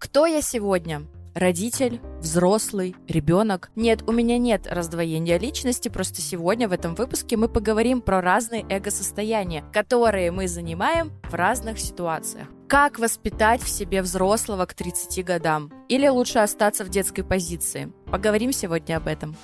Кто я сегодня? Родитель, взрослый, ребенок? Нет, у меня нет раздвоения личности, просто сегодня в этом выпуске мы поговорим про разные эго-состояния, которые мы занимаем в разных ситуациях. Как воспитать в себе взрослого к 30 годам? Или лучше остаться в детской позиции? Поговорим сегодня об этом.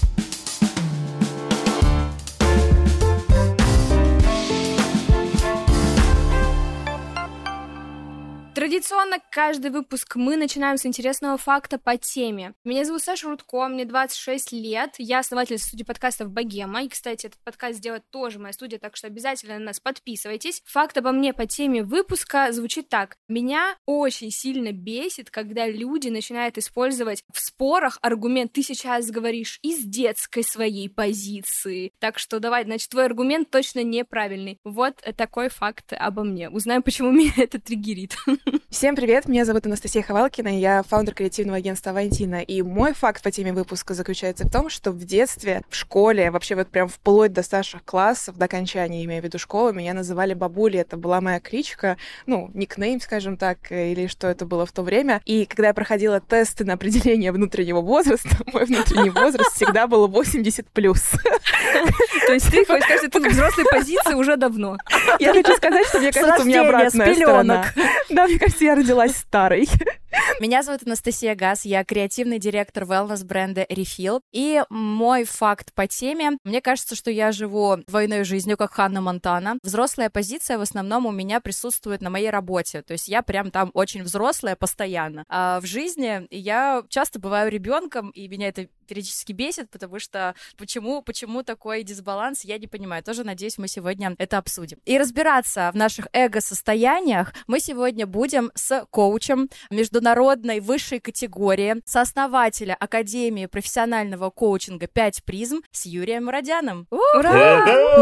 Традиционно каждый выпуск мы начинаем с интересного факта по теме. Меня зовут Саша Рудко, мне 26 лет, я основатель студии подкастов «Богема», и, кстати, этот подкаст делает тоже моя студия, так что обязательно на нас подписывайтесь. Факт обо мне по теме выпуска звучит так. Меня очень сильно бесит, когда люди начинают использовать в спорах аргумент «ты сейчас говоришь из детской своей позиции». Так что давай, значит, твой аргумент точно неправильный. Вот такой факт обо мне. Узнаем, почему меня это триггерит. Всем привет, меня зовут Анастасия Ховалкина, я фаундер креативного агентства «Авантина», и мой факт по теме выпуска заключается в том, что в детстве, в школе, вообще вот прям вплоть до старших классов, до окончания, имею в виду школы, меня называли бабулей, это была моя кличка, никнейм, скажем так, или что это было в то время, и когда я проходила тесты на определение внутреннего возраста, мой внутренний возраст всегда был 80+. То есть ты хочешь сказать, что ты в взрослой позиции уже давно? Я хочу сказать, что мне кажется, у меня обратная сторона. Да, мне кажется, я родилась старой. Меня зовут Анастасия Гас, я креативный директор wellness-бренда Refill. И мой факт по теме, мне кажется, что я живу двойной жизнью, как Ханна Монтана. Взрослая позиция в основном у меня присутствует на моей работе, то есть я прям там очень взрослая постоянно. А в жизни я часто бываю ребенком, и меня это периодически бесит, потому что почему такой дисбаланс, я не понимаю. Тоже надеюсь, мы сегодня это обсудим. И разбираться в наших эго-состояниях мы сегодня будем с коучем международной высшей категории, сооснователя Академии профессионального коучинга 5 призм с Юрием Мурадяном. Ура!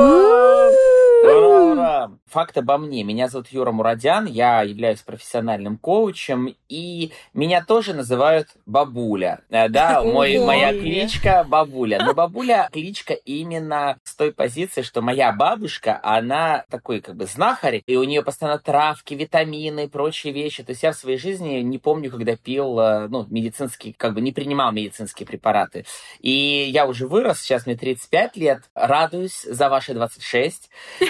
Ура! Факт обо мне. Меня зовут Юра Мурадян, я являюсь профессиональным коучем, и меня тоже называют бабуля. Да, моя кличка Бабуля. Но Бабуля кличка именно с той позиции, что моя бабушка, она такой знахарь, и у нее постоянно травки, витамины и прочие вещи. То есть я в своей жизни не помню, когда пил медицинские, не принимал медицинские препараты. И я уже вырос, сейчас мне 35 лет, радуюсь за ваши 26.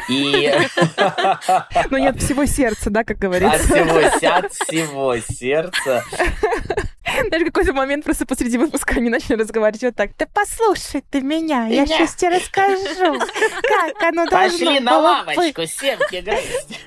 Но нет всего сердца, да, как говорится. От всего сердца. Даже какой-то момент просто посреди выпуска они начали разговаривать вот так. Да послушай ты меня, я сейчас тебе расскажу, как оно должно было быть. Пошли на лавочку, семки грызть.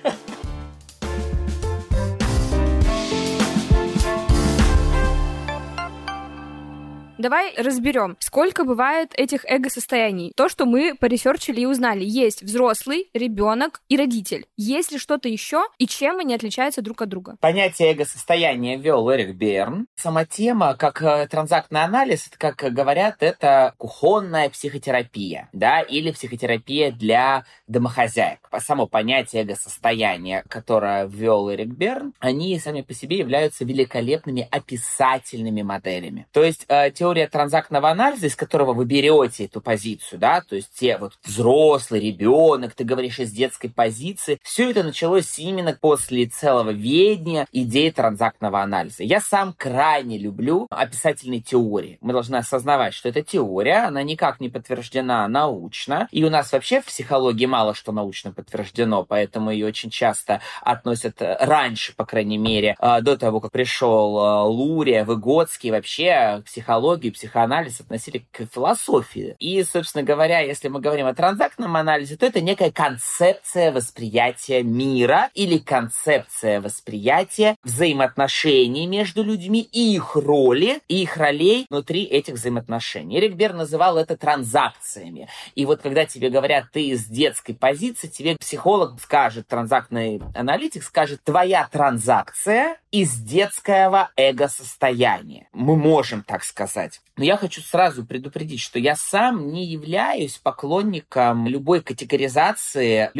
Давай разберем, сколько бывает этих эго-состояний. То, что мы поресерчили и узнали. Есть взрослый, ребенок и родитель. Есть ли что-то еще и чем они отличаются друг от друга? Понятие эго-состояния ввел Эрик Берн. Сама тема, как транзактный анализ, это, как говорят, это кухонная психотерапия, да, или психотерапия для домохозяек. Само понятие эго-состояния, которое ввел Эрик Берн, они сами по себе являются великолепными описательными моделями. То есть теория транзактного анализа, из которого вы берете эту позицию, да, то есть взрослый, ребенок, ты говоришь из детской позиции, все это началось именно после целого ведения идеи транзактного анализа. Я сам крайне люблю описательные теории. Мы должны осознавать, что эта теория, она никак не подтверждена научно, и у нас вообще в психологии мало что научно подтверждено, поэтому ее очень часто относят раньше, по крайней мере, до того, как пришел Лурия, Выгодский, вообще психологию, психоанализ относили к философии. И, собственно говоря, если мы говорим о транзактном анализе, то это некая концепция восприятия мира или концепция восприятия взаимоотношений между людьми и их роли, и их ролей внутри этих взаимоотношений. Эрик Берн называл это транзакциями. И вот когда тебе говорят, ты из детской позиции, тебе психолог скажет, транзактный аналитик скажет, твоя транзакция из детского эго-состояния. Мы можем так сказать. Но я хочу сразу предупредить, что я сам не являюсь поклонником любой категоризации людей.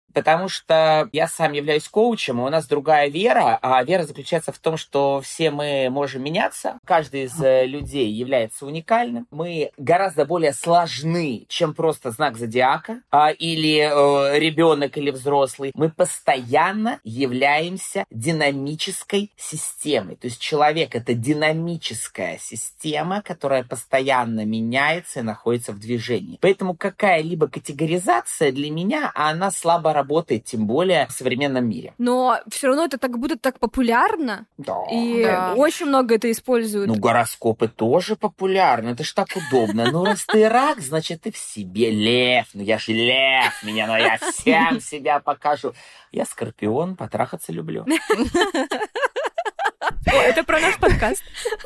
Потому что я сам являюсь коучем, и у нас другая вера, а вера заключается в том, что все мы можем меняться, каждый из людей является уникальным, мы гораздо более сложны, чем просто знак зодиака, или ребенок, или взрослый. Мы постоянно являемся динамической системой. То есть человек — это динамическая система, которая постоянно меняется и находится в движении. Поэтому какая-либо категоризация для меня, она слабо работает, тем более в современном мире. Но все равно это как будто так популярно. Да. И Да. очень много это используют. Ну, гороскопы тоже популярны, это ж так удобно. Ну, раз ты рак, значит, ты в себе лев. Ну, я же лев, я всем себя покажу. Я скорпион, потрахаться люблю. Это про наш подкаст.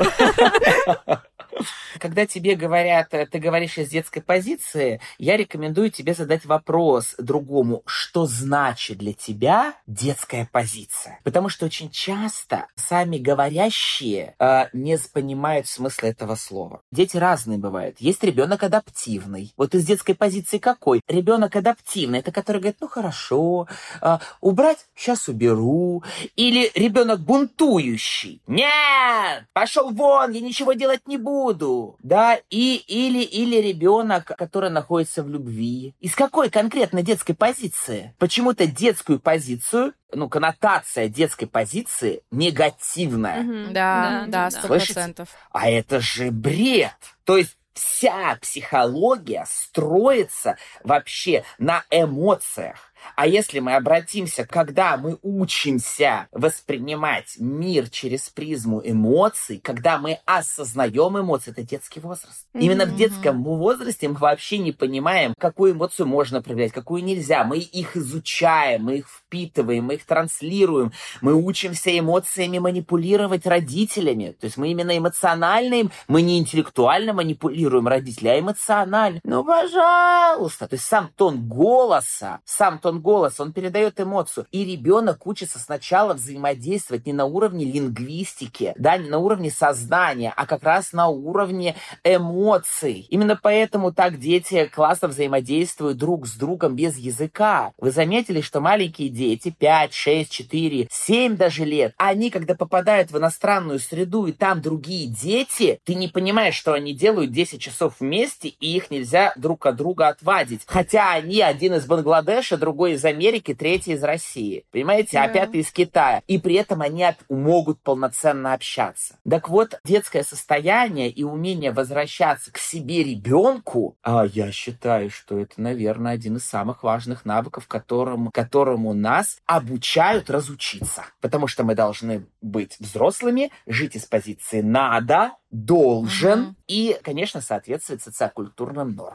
Когда тебе говорят, ты говоришь из детской позиции, я рекомендую тебе задать вопрос другому, что значит для тебя детская позиция? Потому что очень часто сами говорящие не понимают смысла этого слова. Дети разные бывают. Есть ребенок адаптивный. Вот из детской позиции какой? Ребенок адаптивный, это который говорит, ну хорошо, убрать? Сейчас уберу. Или ребенок бунтующий. Нет, пошел вон, я ничего делать не буду. Да, или ребенок, который находится в любви. Из какой конкретно детской позиции? Почему-то детскую позицию, коннотация детской позиции негативная. Да, Слышите? 100%. А это же бред. То есть вся психология строится вообще на эмоциях. А если мы обратимся, когда мы учимся воспринимать мир через призму эмоций, когда мы осознаем эмоции, это детский возраст. Именно в детском возрасте мы вообще не понимаем, какую эмоцию можно проявлять, какую нельзя. Мы их изучаем, мы их впитываем, мы их транслируем. Мы учимся эмоциями манипулировать родителями. То есть мы именно эмоционально, мы не интеллектуально манипулируем родителей, а эмоционально. Ну, пожалуйста. То есть сам тон голоса, он передает эмоцию. И ребенок учится сначала взаимодействовать не на уровне лингвистики, да, не на уровне сознания, а как раз на уровне эмоций. Именно поэтому так дети классно взаимодействуют друг с другом без языка. Вы заметили, что маленькие дети, 5, 6, 4, 7 даже лет, они, когда попадают в иностранную среду, и там другие дети, ты не понимаешь, что они делают 10 часов вместе, и их нельзя друг от друга отвадить. Хотя они, один из Бангладеша, другой из Америки, третий из России. Понимаете? А пятый из Китая. И при этом они могут полноценно общаться. Так вот, детское состояние и умение возвращаться к себе ребенку, я считаю, что это, наверное, один из самых важных навыков, которому нас обучают разучиться. Потому что мы должны быть взрослыми, жить из позиции «надо», «должен» и, конечно, соответствовать социокультурным нормам.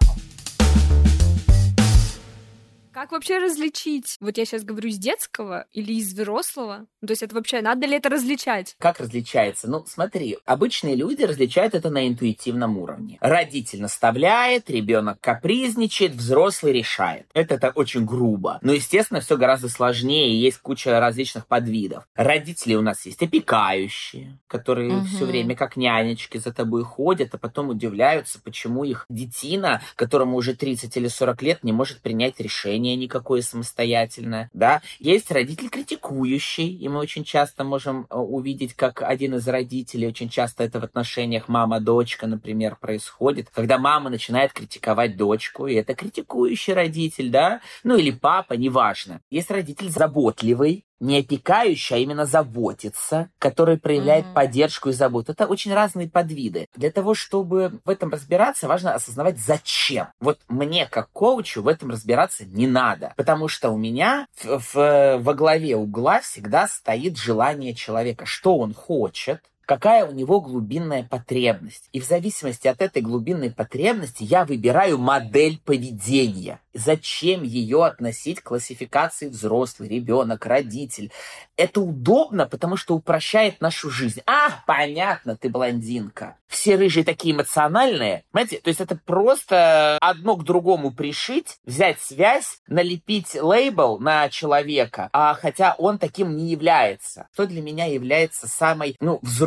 Как вообще различить? Вот я сейчас говорю из детского или из взрослого? То есть это вообще, надо ли это различать? Как различается? Ну, смотри, обычные люди различают это на интуитивном уровне. Родитель наставляет, ребенок капризничает, взрослый решает. Это очень грубо. Но, естественно, все гораздо сложнее, и есть куча различных подвидов. Родители у нас есть опекающие, которые все время как нянечки за тобой ходят, а потом удивляются, почему их детина, которому уже 30 или 40 лет, не может принять решение никакое самостоятельное, да. Есть родитель критикующий, и мы очень часто можем увидеть, как один из родителей, очень часто это в отношениях мама-дочка, например, происходит, когда мама начинает критиковать дочку, и это критикующий родитель, да, или папа, неважно. Есть родитель заботливый, не опекающий, а именно заботиться, который проявляет поддержку и заботу. Это очень разные подвиды. Для того, чтобы в этом разбираться, важно осознавать, зачем. Вот мне, как коучу, в этом разбираться не надо. Потому что у меня во главе угла всегда стоит желание человека. Что он хочет, какая у него глубинная потребность. И в зависимости от этой глубинной потребности я выбираю модель поведения. Зачем ее относить к классификации взрослый, ребенок, родитель? Это удобно, потому что упрощает нашу жизнь. Понятно, ты блондинка. Все рыжие такие эмоциональные. Понимаете? То есть это просто одно к другому пришить, взять связь, налепить лейбл на человека, хотя он таким не является. Что для меня является самой, взрослой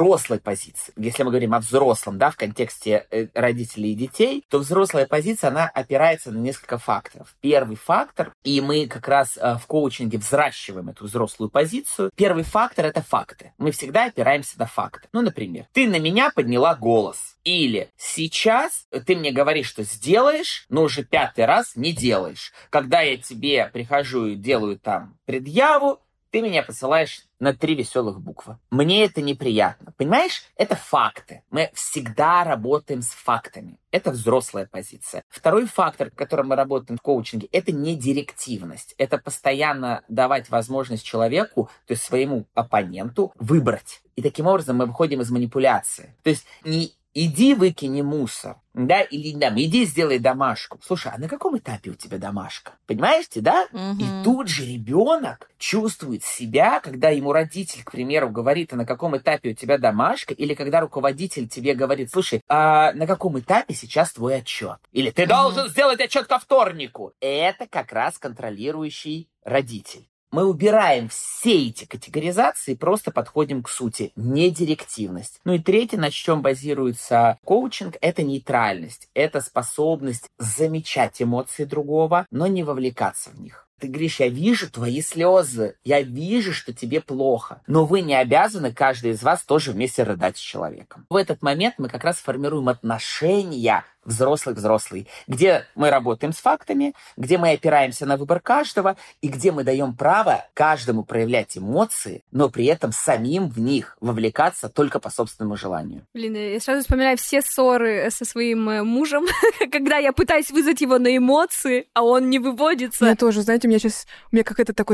взрослой позиции. Если мы говорим о взрослом, да, в контексте родителей и детей, то взрослая позиция, она опирается на несколько факторов. Первый фактор, и мы как раз в коучинге взращиваем эту взрослую позицию, первый фактор — это факты. Мы всегда опираемся на факты. Ну, например, ты на меня подняла голос. Или сейчас ты мне говоришь, что сделаешь, но уже 5-й раз не делаешь. Когда я тебе прихожу и делаю там предъяву, ты меня посылаешь на 3 веселых буквы. Мне это неприятно. Понимаешь? Это факты. Мы всегда работаем с фактами. Это взрослая позиция. Второй фактор, которым мы работаем в коучинге, это не директивность. Это постоянно давать возможность человеку, то есть своему оппоненту, выбрать. И таким образом мы выходим из манипуляции. То есть не иди выкини мусор, да, или да, иди сделай домашку. Слушай, а на каком этапе у тебя домашка? Понимаете, да? И тут же ребенок чувствует себя, когда ему родитель, к примеру, говорит, а на каком этапе у тебя домашка, или когда руководитель тебе говорит, слушай, а на каком этапе сейчас твой отчет? Или ты должен сделать отчет ко вторнику. Это как раз контролирующий родитель. Мы убираем все эти категоризации и просто подходим к сути. Не директивность. Ну и третье, на чем базируется коучинг, это нейтральность. Это способность замечать эмоции другого, но не вовлекаться в них. Ты говоришь, я вижу твои слезы, я вижу, что тебе плохо. Но вы не обязаны, каждый из вас, тоже вместе рыдать с человеком. В этот момент мы как раз формируем отношения взрослый, где мы работаем с фактами, где мы опираемся на выбор каждого, и где мы даем право каждому проявлять эмоции, но при этом самим в них вовлекаться только по собственному желанию. Блин, я сразу вспоминаю все ссоры со своим мужем, когда я пытаюсь вызвать его на эмоции, а он не выводится. Я тоже, знаете, у меня какой-то такой...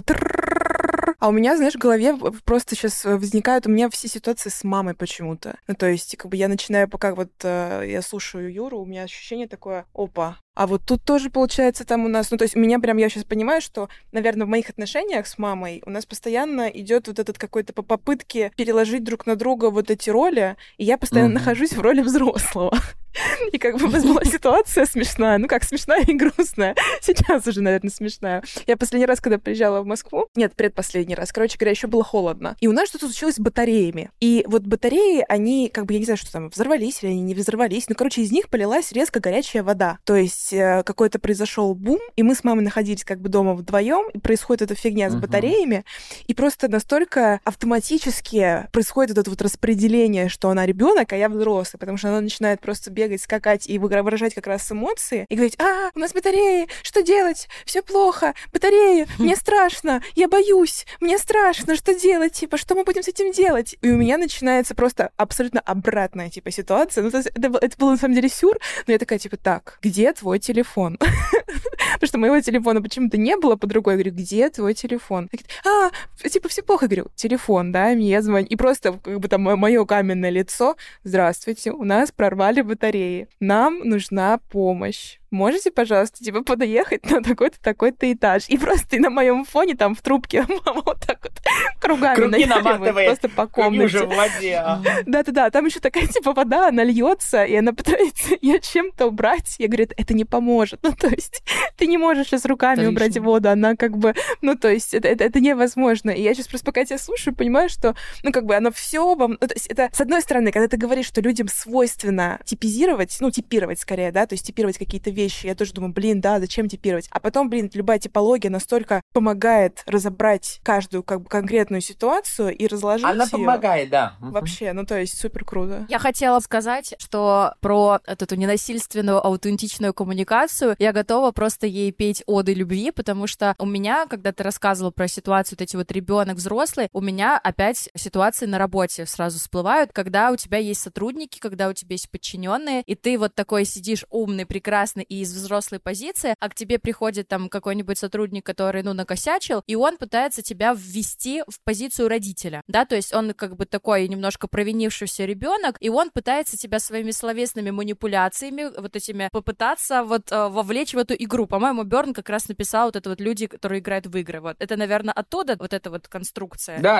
А у меня, знаешь, в голове просто сейчас возникают у меня все ситуации с мамой почему-то. Ну, то есть, как бы я начинаю, пока вот я слушаю Юру, у меня ощущение такое, опа, а вот тут тоже, получается, там у нас... Ну, то есть у меня прям, я сейчас понимаю, что, наверное, в моих отношениях с мамой у нас постоянно идет вот этот какой-то по попытке переложить друг на друга вот эти роли, и я постоянно нахожусь в роли взрослого. И как бы у нас была ситуация смешная, ну как смешная и грустная. Сейчас уже, наверное, смешная. Я последний раз, когда приезжала в Москву, нет, предпоследний раз, короче говоря, еще было холодно. И у нас что-то случилось с батареями. И вот батареи, они, как бы, я не знаю, что там, взорвались или они не взорвались, но, короче, из них полилась резко горячая вода. То есть какой-то произошел бум, и мы с мамой находились как бы дома вдвоем, и происходит эта фигня с батареями, и просто настолько автоматически происходит это вот распределение, что она ребенок, а я взрослый, потому что она начинает просто бегать, скакать и выражать как раз эмоции, и говорить, у нас батареи, что делать? Все плохо, батареи, мне страшно, я боюсь, мне страшно, что делать, типа, что мы будем с этим делать? И у меня начинается просто абсолютно обратная, типа, ситуация. Ну, то есть это было на самом деле сюр, но я такая, типа, так, где твой телефон? Потому что моего телефона почему-то не было под рукой. Я говорю, где твой телефон? Типа, все плохо. Я говорю, телефон, да, мне звонит. И просто, как бы там, мое каменное лицо. Здравствуйте, у нас прорвали батареи. Нам нужна помощь. Можете, пожалуйста, типа, подъехать на такой-то, такой-то этаж? И просто на моем фоне там в трубке мама вот так вот круги наматывает просто по комнате. Уже в воде. Да-да-да, там еще такая, типа, вода, она льется, и она пытается ее чем-то убрать. Я говорю, это не поможет. Ну, то есть, ты не можешь сейчас руками убрать воду, она как бы, ну, то есть, это невозможно. И я сейчас просто, пока тебя слушаю, понимаю, что, ну, как бы, оно все вам... Ну, то есть, это, с одной стороны, когда ты говоришь, что людям свойственно типизировать, ну, типировать скорее, да, то есть, типировать какие-то вещи, я тоже думаю, блин, да, зачем типировать? А потом, блин, любая типология настолько помогает разобрать каждую, как бы, конкретную ситуацию и разложить Она её. Помогает, да. Вообще, ну, то есть, супер круто. Я хотела сказать, что про эту ненасильственную, аутентичную коммуникацию я готова просто ей петь оды любви, потому что у меня, когда ты рассказывала про ситуацию, вот эти вот ребенок, взрослый, у меня опять ситуации на работе сразу всплывают, когда у тебя есть сотрудники, когда у тебя есть подчиненные, и ты вот такой сидишь умный, прекрасный и из взрослой позиции, а к тебе приходит там какой-нибудь сотрудник, который, ну, накосячил, и он пытается тебя ввести в позицию родителя, да, то есть он как бы такой немножко провинившийся ребенок, и он пытается тебя своими словесными манипуляциями, вот этими, попытаться вот вовлечь в эту игру. По-моему, Бёрн как раз написал вот это вот люди, которые играют в игры. Вот это, наверное, оттуда вот эта вот конструкция. Да.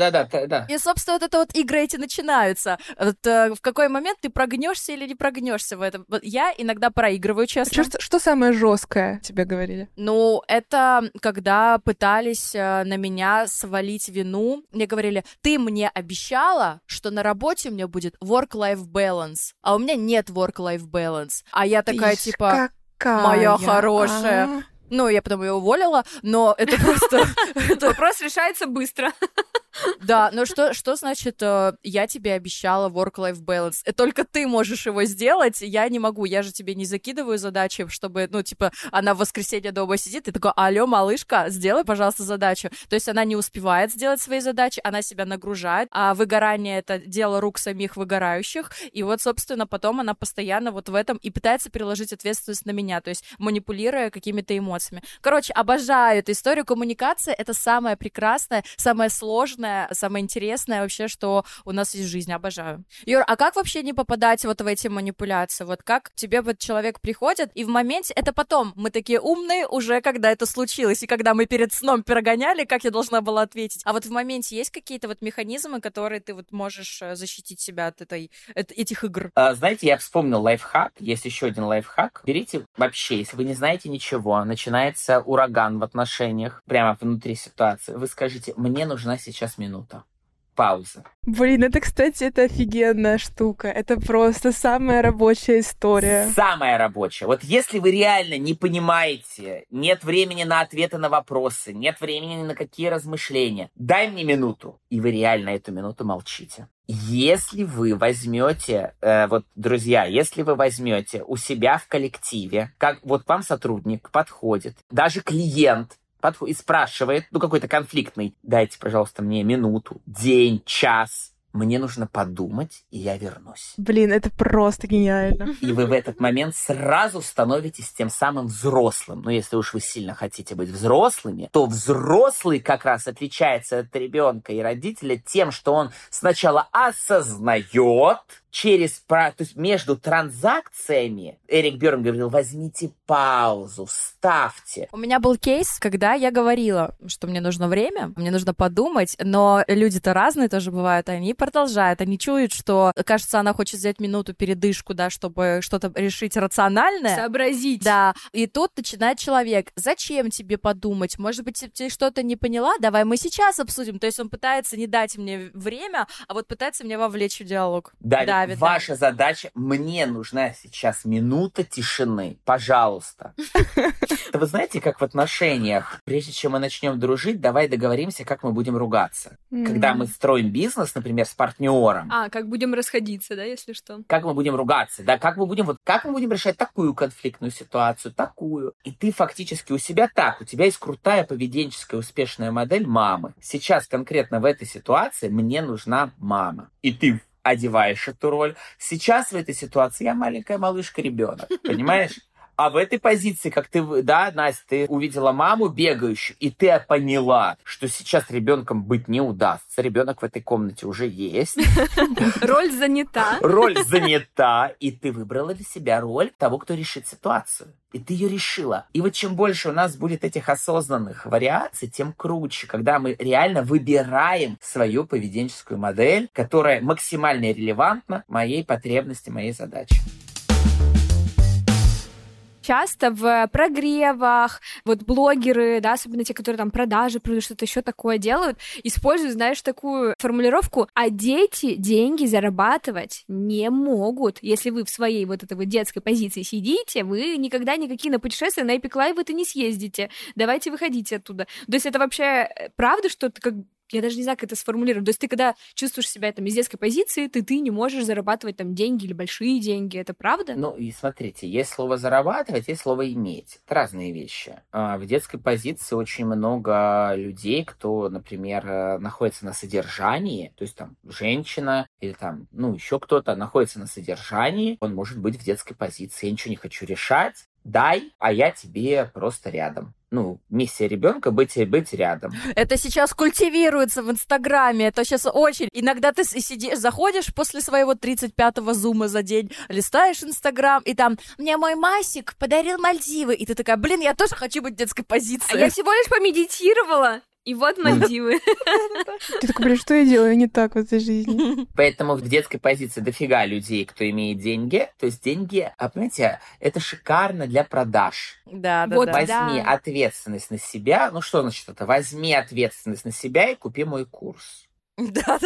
И, собственно, вот это вот игры эти начинаются. Вот, в какой момент ты прогнешься или не прогнешься в этом. Вот я иногда проигрываю честно. Что самое жесткое тебе говорили? Ну, это когда пытались на меня свалить вину. Мне говорили, ты мне обещала, что на работе у меня будет work-life balance, а у меня нет work-life balance. А я такая, типа, моя хорошая. Ну, я потом ее уволила, но это просто... Вопрос решается быстро. Да, но что значит, я тебе обещала work-life balance? Только ты можешь его сделать, я не могу, я же тебе не закидываю задачи, чтобы, ну, типа, она в воскресенье дома сидит, и такой, алло, малышка, сделай, пожалуйста, задачу. То есть она не успевает сделать свои задачи, она себя нагружает, а выгорание — это дело рук самих выгорающих, и вот, собственно, потом она постоянно вот в этом и пытается переложить ответственность на меня, то есть манипулируя какими-то эмоциями. Короче, обожаю эту историю. Коммуникация — это самое прекрасное, самое сложное, самое интересное вообще, что у нас есть в жизни. Обожаю. Юр, а как вообще не попадать вот в эти манипуляции? Вот как тебе вот человек приходит, и в моменте, это потом, мы такие умные уже, когда это случилось, и когда мы перед сном перегоняли, как я должна была ответить. А вот в моменте есть какие-то вот механизмы, которые ты вот можешь защитить себя от этих игр? Знаете, я вспомнил лайфхак. Есть еще один лайфхак. Берите вообще, если вы не знаете ничего, начинается ураган в отношениях, прямо внутри ситуации, вы скажите, мне нужна сейчас минута. Пауза. Блин, это, кстати, это офигенная штука. Это просто самая рабочая история. Самая рабочая. Вот если вы реально не понимаете, нет времени на ответы на вопросы, нет времени ни на какие размышления, дай мне минуту. И вы реально эту минуту молчите. Если вы возьмете, вот, друзья, если вы возьмете у себя в коллективе, как вот вам сотрудник подходит, даже клиент, подходит и спрашивает, ну, какой-то конфликтный, дайте, пожалуйста, мне минуту, день, час, мне нужно подумать, и я вернусь. Блин, это просто гениально. И вы в этот момент сразу становитесь тем самым взрослым. Но если уж вы сильно хотите быть взрослыми, то взрослый как раз отличается от ребенка и родителя тем, что он сначала осознает, то есть между транзакциями, Эрик Бёрн говорил, возьмите паузу, вставьте. У меня был кейс, когда я говорила, что мне нужно время, мне нужно подумать, но люди-то разные тоже бывают, они продолжают, они чуют, что, кажется, она хочет взять минуту передышку, да, чтобы что-то решить рациональное. Сообразить. Да, и тут начинает человек, зачем тебе подумать, может быть, ты что-то не поняла, давай мы сейчас обсудим, то есть он пытается не дать мне время, а вот пытается меня вовлечь в диалог. Да, ваша задача, мне нужна сейчас минута тишины, пожалуйста. Вы знаете, как в отношениях, прежде чем мы начнем дружить, давай договоримся, как мы будем ругаться. Когда мы строим бизнес, например, с партнером. Как будем расходиться, да, если что. Как мы будем ругаться, да, как мы будем решать такую конфликтную ситуацию, такую. И ты фактически у тебя есть крутая поведенческая успешная модель мамы. Сейчас конкретно в этой ситуации мне нужна мама. И ты одеваешь эту роль. Сейчас в этой ситуации я маленькая малышка-ребенок, понимаешь? А в этой позиции, как ты, да, Настя, ты увидела маму бегающую, и ты поняла, что сейчас ребенком быть не удастся. Ребенок в этой комнате уже есть. Роль занята. Роль занята, и ты выбрала для себя роль того, кто решит ситуацию. И ты ее решила. И вот чем больше у нас будет этих осознанных вариаций, тем круче, когда мы реально выбираем свою поведенческую модель, которая максимально релевантна моей потребности, моей задаче. Часто в прогревах, вот блогеры, да, особенно те, которые там продажи, что-то еще такое делают, используют, знаешь, такую формулировку, а дети деньги зарабатывать не могут. Если вы в своей вот этой вот детской позиции сидите, вы никогда никакие на путешествия на Epic Live-вы-то не съездите. Давайте выходите оттуда. То есть это вообще правда, что ты как... Я даже не знаю, как это сформулировать. То есть ты, когда чувствуешь себя там из детской позиции, ты не можешь зарабатывать там деньги или большие деньги. Это правда? Ну, и смотрите, есть слово «зарабатывать», есть слово «иметь». Это разные вещи. В детской позиции очень много людей, кто, например, находится на содержании, то есть там женщина или там, ну, еще кто-то находится на содержании, он может быть в детской позиции. Я ничего не хочу решать, дай, а я тебе просто рядом. Ну, миссия ребенка быть рядом. Это сейчас культивируется в Инстаграме, это сейчас очень. Иногда ты сидишь, заходишь после своего 35-го зума за день, листаешь Инстаграм, и там, мне мой Масик подарил Мальдивы, и ты такая, блин, я тоже хочу быть в детской позиции. А я всего лишь помедитировала, И вот Мальдивы. Ты такой, блин, что я делаю не так в этой жизни? Поэтому в детской позиции дофига людей, кто имеет деньги. То есть деньги, понимаете, это шикарно для продаж. Да. Возьми ответственность на себя. Ну, что значит это? Возьми ответственность на себя и купи мой курс. Да.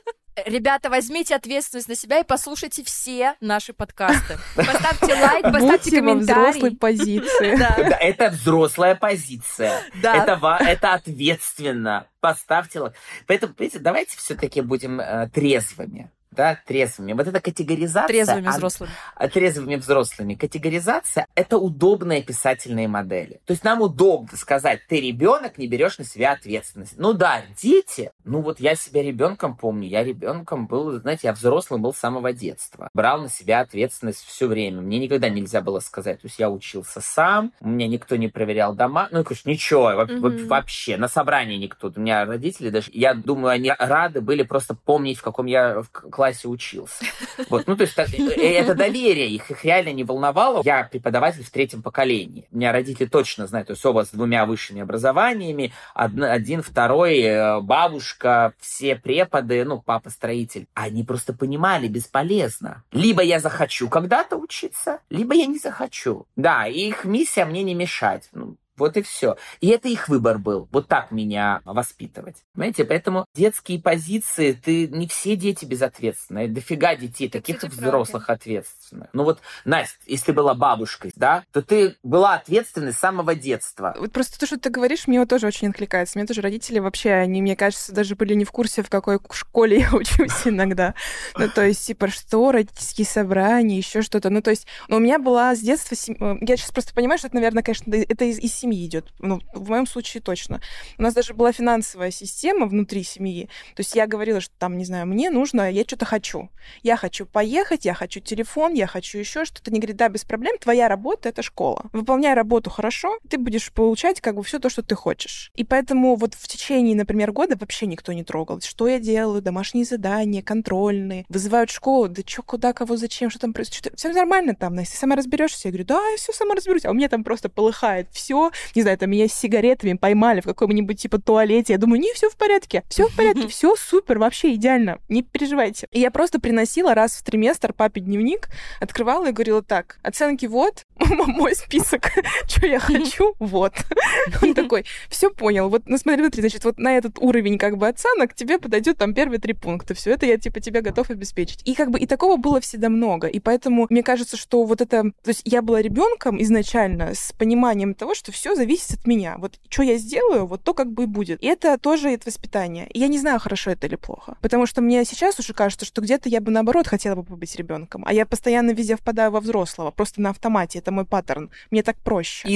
Ребята, возьмите ответственность на себя и послушайте все наши подкасты. Поставьте лайк, поставьте Будьте во комментарий. взрослой позиции. Да, это взрослая позиция. Да. Это ответственно. Поставьте лайк. Поэтому, видите, давайте все-таки будем трезвыми. Да, трезвыми. Вот эта категоризация... Трезвыми взрослыми. Трезвыми взрослыми. Категоризация — это удобные писательные модели. То есть нам удобно сказать, ты ребенок, не берешь на себя ответственность. Ну да, дети. Ну вот я себя ребенком помню. Я ребенком был, знаете, я взрослым был с самого детства. Брал на себя ответственность все время. Мне никогда нельзя было сказать. То есть я учился сам, у меня никто не проверял дома. Ну, конечно, ничего, вообще. На собрании никто. У меня родители даже, я думаю, они рады были просто помнить, в каком я классе учился. Вот, ну, то есть это доверие их реально не волновало. Я преподаватель в 3-м поколении. У меня родители точно знают, то есть оба с 2 высшими образованиями, один, второй, бабушка, все преподы, ну, папа строитель. Они просто понимали, бесполезно. Либо я захочу когда-то учиться, либо я не захочу. Да, и их миссия мне не мешать. Ну, вот и все. И это их выбор был. Вот так меня воспитывать. Понимаете? Поэтому детские позиции, не все дети безответственные. Дофига детей, таких взрослых ответственных. Ну вот, Настя, если ты была бабушкой, да, то ты была ответственной с самого детства. Вот просто то, что ты говоришь, мне вот тоже очень откликается. Мне тоже родители вообще, они, мне кажется, даже были не в курсе, в какой школе я учусь иногда. Ну, то есть, типа, что, родительские собрания, еще что-то. Ну, то есть, у меня была с детства... Я сейчас просто понимаю, что это, наверное, конечно, это из семьи идет. Ну, в моем случае точно. У нас даже была финансовая система внутри семьи. То есть я говорила, что там, не знаю, мне нужно, я что-то хочу. Я хочу поехать, я хочу телефон, я хочу еще что-то. Они говорят, да, без проблем, твоя работа — это школа. Выполняй работу хорошо, ты будешь получать как бы все то, что ты хочешь. И поэтому вот в течение, например, года вообще никто не трогал. Что я делаю? Домашние задания, контрольные. Вызывают в школу. Да что, куда, кого, зачем, что там происходит? Все нормально там, Настя, сама разберешься. Я говорю, да, я все сама разберусь. А у меня там просто полыхает все. Не знаю, там меня с сигаретами поймали в каком-нибудь типа туалете. Я думаю, не, все в порядке, все супер, вообще идеально, не переживайте. И я просто приносила раз в триместр папе дневник, открывала и говорила, так, оценки вот, мой список, что я хочу, вот. Он такой, все понял, вот, ну смотри, значит, вот на этот уровень как бы оценок тебе подойдет там первые 3 пункта, все это я типа тебя готов обеспечить. И как бы и такого было всегда много, и поэтому мне кажется, что вот это, то есть я была ребенком изначально с пониманием того, что все зависит от меня. Вот что я сделаю, вот то как бы и будет. И это тоже это воспитание. И я не знаю, хорошо это или плохо. Потому что мне сейчас уже кажется, что где-то я бы, наоборот, хотела бы побыть ребенком. А я постоянно везде впадаю во взрослого. Просто на автомате. Это мой паттерн. Мне так проще.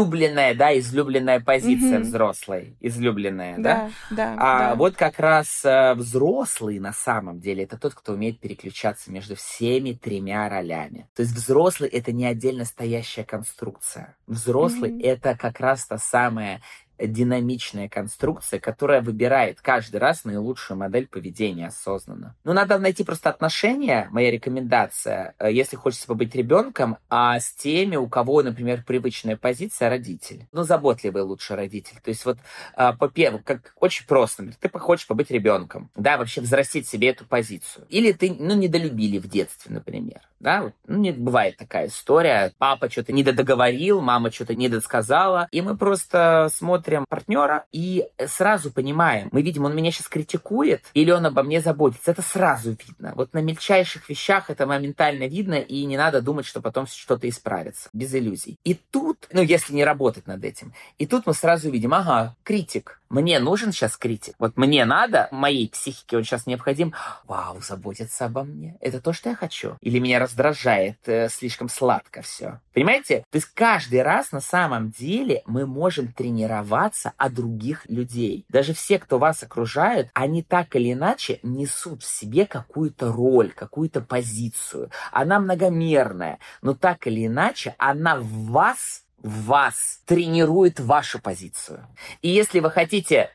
Излюбленная позиция взрослой. Излюбленная, да? Да. Вот как раз взрослый на самом деле это тот, кто умеет переключаться между всеми 3 ролями. То есть взрослый — это не отдельно стоящая конструкция. Взрослый — это как раз та самая динамичная конструкция, которая выбирает каждый раз наилучшую модель поведения осознанно. Ну, надо найти просто отношения, моя рекомендация, если хочется побыть ребенком, с теми, у кого, например, привычная позиция родитель. Ну, заботливый лучше родитель. То есть вот, по-первому, как очень просто, ты хочешь побыть ребенком, да, вообще взрастить себе эту позицию. Или ты, недолюбили в детстве, например, да, вот, не бывает такая история, папа что-то недодоговорил, мама что-то недосказала, и мы просто смотрим партнера и сразу понимаем, мы видим, он меня сейчас критикует или он обо мне заботится. Это сразу видно. Вот на мельчайших вещах это моментально видно, и не надо думать, что потом что-то исправится. Без иллюзий. И тут, если не работать над этим, и тут мы сразу видим, критик. Мне нужен сейчас критик. Вот мне надо, моей психике он сейчас необходим. Вау, заботиться обо мне. Это то, что я хочу. Или меня раздражает, слишком сладко все. Понимаете? То есть каждый раз на самом деле мы можем тренироваться от других людей. Даже все, кто вас окружают, они так или иначе несут в себе какую-то роль, какую-то позицию. Она многомерная, но так или иначе она в вас тренирует вашу позицию. И если вы хотите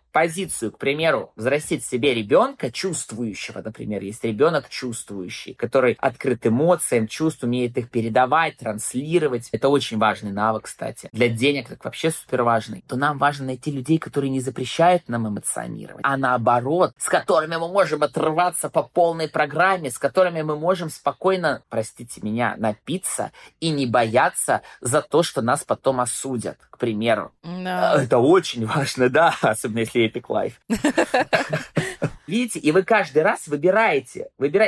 позицию, к примеру, взрастить себе ребенка чувствующего, например, есть ребенок чувствующий, который открыт эмоциям, чувств, умеет их передавать, транслировать. Это очень важный навык, кстати. Для денег так вообще супер важный. То нам важно найти людей, которые не запрещают нам эмоционировать, а наоборот, с которыми мы можем отрываться по полной программе, с которыми мы можем спокойно, простите меня, напиться и не бояться за то, что нас потом осудят, к примеру. Да. Это очень важно, да, особенно если Epic Life. Видите, и вы каждый раз выбираете.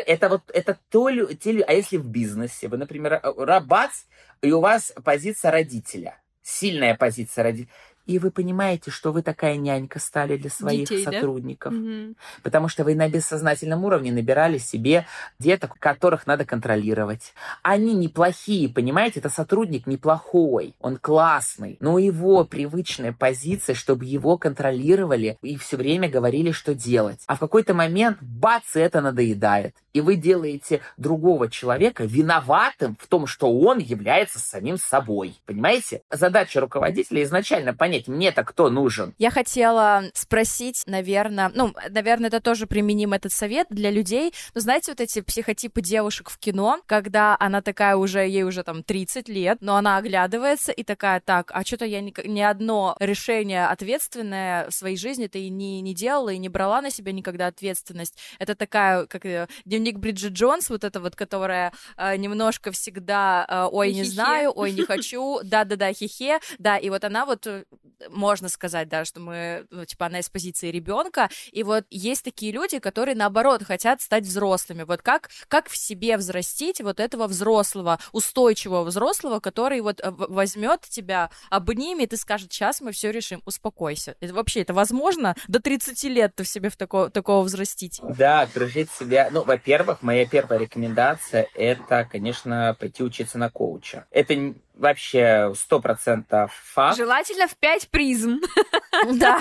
А если в бизнесе, вы, например, бац, и у вас позиция родителя, сильная позиция родителя, и вы понимаете, что вы такая нянька стали для своих детей, сотрудников. Да? Угу. Потому что вы на бессознательном уровне набирали себе деток, которых надо контролировать. Они неплохие, понимаете? Это сотрудник неплохой, он классный. Но его привычная позиция, чтобы его контролировали и все время говорили, что делать. А в какой-то момент, бац, и это надоедает. И вы делаете другого человека виноватым в том, что он является самим собой. Понимаете? Задача руководителя изначально понять, мне-то кто нужен. Я хотела спросить, наверное, это тоже применим этот совет для людей. Но знаете, вот эти психотипы девушек в кино, когда она такая уже, ей уже там 30 лет, но она оглядывается и такая, так, а что-то я ни одно решение ответственное в своей жизни-то и не делала, и не брала на себя никогда ответственность. Это такая, как дневник Бриджит Джонс, вот эта вот, которая немножко всегда, ой, не знаю, ой, не хочу, да-да-да, хихе, да, и вот она вот, можно сказать, да, что мы, она из позиции ребенка, и вот есть такие люди, которые, наоборот, хотят стать взрослыми. Вот как в себе взрастить вот этого взрослого, устойчивого взрослого, который вот возьмет тебя, обнимет и скажет, сейчас мы все решим, успокойся. Это вообще, это возможно? До 30 лет ты в себе такого взрастить? Да, окружить себя. Во-первых, моя первая рекомендация — это, конечно, пойти учиться на коуча. Это вообще 100% факт. Желательно в 5 призм. Да.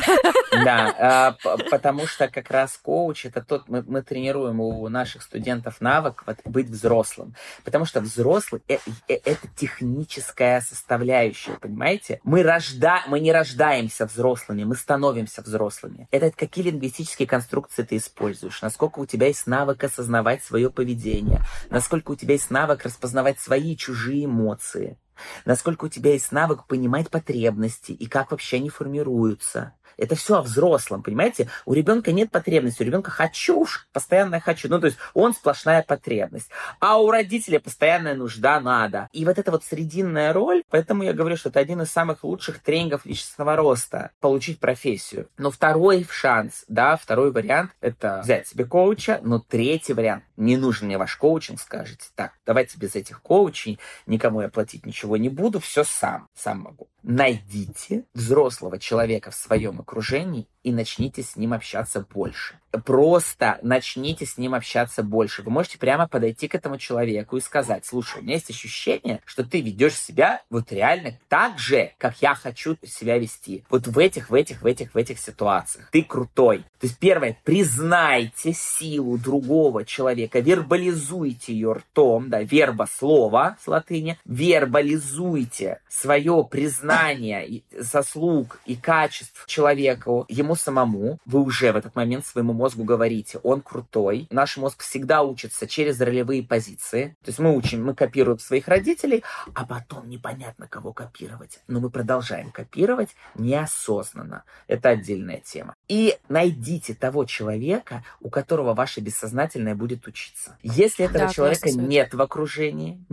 Да, потому что как раз коуч — это мы тренируем у наших студентов навык быть взрослым. Потому что взрослый — это техническая составляющая, понимаете? Мы не рождаемся взрослыми, мы становимся взрослыми. Это какие лингвистические конструкции ты используешь, насколько у тебя есть навык осознавать свое поведение, насколько у тебя есть навык распознавать свои и чужие эмоции, насколько у тебя есть навык понимать потребности и как вообще они формируются. Это все о взрослом, понимаете? У ребенка нет потребности, у ребенка хочу, постоянно хочу. То есть он сплошная потребность. А у родителя постоянная нужда надо. И вот эта вот срединная роль, поэтому я говорю, что это один из самых лучших тренингов личностного роста, получить профессию. Но второй шанс, второй вариант, это взять себе коуча, но третий вариант, не нужен мне ваш коучинг, скажете, так, давайте без этих коучей, никому я платить ничего не буду, все сам могу. Найдите взрослого человека в своем окружении и начните с ним общаться больше. Просто начните с ним общаться больше. Вы можете прямо подойти к этому человеку и сказать, слушай, у меня есть ощущение, что ты ведешь себя вот реально так же, как я хочу себя вести. Вот в этих ситуациях. Ты крутой. То есть первое, признайте силу другого человека, вербализуйте ее ртом, верба слова с латыни, вербализуйте свое признание заслуг и качеств человеку, ему самому. Вы уже в этот момент своему мозгу говорите, он крутой. Наш мозг всегда учится через ролевые позиции. То есть мы копируем своих родителей, а потом непонятно, кого копировать. Но мы продолжаем копировать неосознанно. Это отдельная тема. И найдите того человека, у которого ваше бессознательное будет учиться. Если этого человека нет в окружении,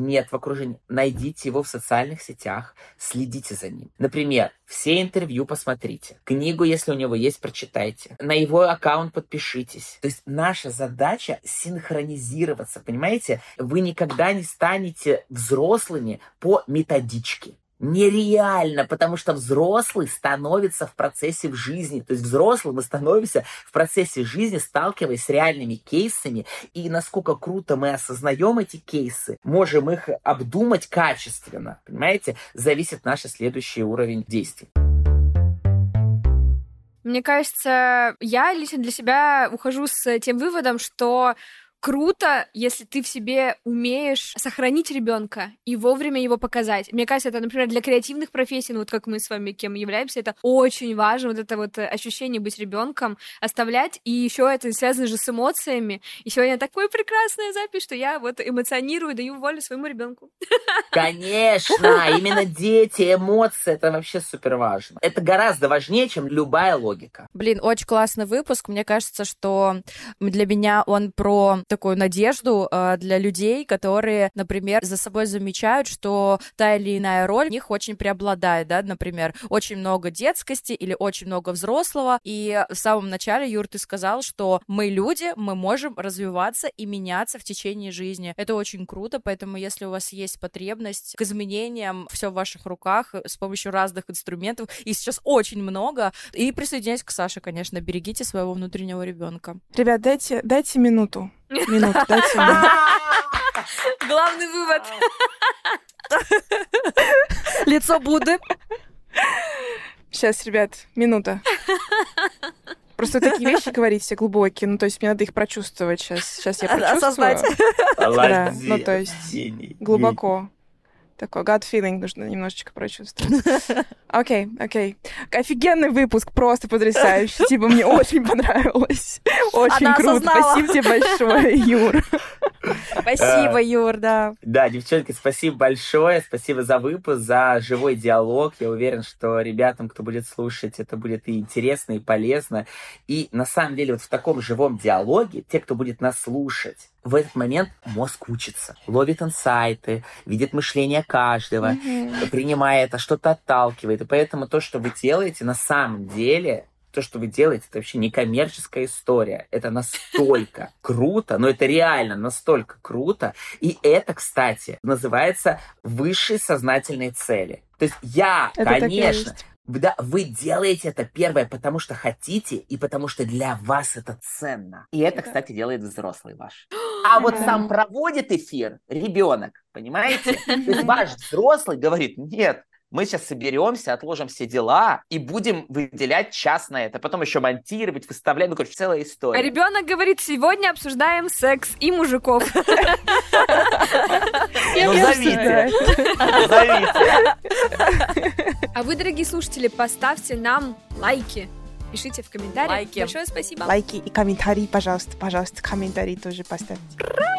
найдите его в социальных сетях, следите за ним. Например, все интервью посмотрите. Книгу, если у него есть, прочитайте. На его аккаунт подпишитесь. То есть наша задача синхронизироваться, понимаете? Вы никогда не станете взрослыми по методичке. Нереально, потому что взрослый становится в процессе в жизни. То есть взрослым мы становимся в процессе жизни, сталкиваясь с реальными кейсами. И насколько круто мы осознаем эти кейсы, можем их обдумать качественно. Понимаете? Зависит наш следующий уровень действий. Мне кажется, я лично для себя ухожу с тем выводом, что круто, если ты в себе умеешь сохранить ребенка и вовремя его показать. Мне кажется, это, например, для креативных профессий, ну вот как мы с вами кем являемся, это очень важно, вот это вот ощущение быть ребенком оставлять, и еще это связано же с эмоциями. И сегодня такая прекрасная запись, что я вот эмоционирую, даю волю своему ребенку. Конечно, именно дети, эмоции, это вообще супер важно. Это гораздо важнее, чем любая логика. Блин, очень классный выпуск. Мне кажется, что для меня он про такую надежду для людей, которые, например, за собой замечают, что та или иная роль в них очень преобладает, да, например, очень много детскости или очень много взрослого, и в самом начале, Юр, ты сказал, что мы люди, мы можем развиваться и меняться в течение жизни. Это очень круто, поэтому если у вас есть потребность к изменениям, все в ваших руках с помощью разных инструментов, и сейчас очень много, и присоединяйтесь к Саше, конечно, берегите своего внутреннего ребенка. Ребят, дайте минуту. Дайте мне. Главный вывод. Лицо Будды. Сейчас, ребят, минута. Просто такие вещи говорить все глубокие, ну, то есть мне надо их прочувствовать сейчас. Сейчас я прочувствую. Осознать. Да, ну, то есть глубоко. Такой gut feeling нужно немножечко прочувствовать. Окей. Офигенный выпуск, просто потрясающий. Типа, мне очень понравилось. Очень круто. Спасибо тебе большое, Юр. Спасибо, Юр, да. Да, девчонки, спасибо большое. Спасибо за выпуск, за живой диалог. Я уверен, что ребятам, кто будет слушать, это будет и интересно, и полезно. И на самом деле вот в таком живом диалоге, те, кто будет нас слушать, в этот момент мозг учится, ловит инсайты, видит мышление каждого, принимает, а что-то отталкивает. И поэтому то, что вы делаете, на самом деле, то, что вы делаете, это вообще не коммерческая история. Это настолько круто, но это реально настолько круто. И это, кстати, называется высшие сознательные цели. То есть я, это конечно... Да, вы делаете это первое, потому что хотите, и потому что для вас это ценно. И это, кстати, делает взрослый ваш. А вот сам проводит эфир ребенок, понимаете? То есть ваш взрослый говорит: нет, мы сейчас соберемся, отложим все дела и будем выделять час на это. Потом еще монтировать, выставлять. Ну, короче, целая история. А ребенок говорит: сегодня обсуждаем секс и мужиков. Ну, зовите. А вы, дорогие слушатели, поставьте нам лайки. Пишите в комментариях. Лайки. Большое спасибо. Лайки и комментарии, пожалуйста, комментарии тоже поставьте.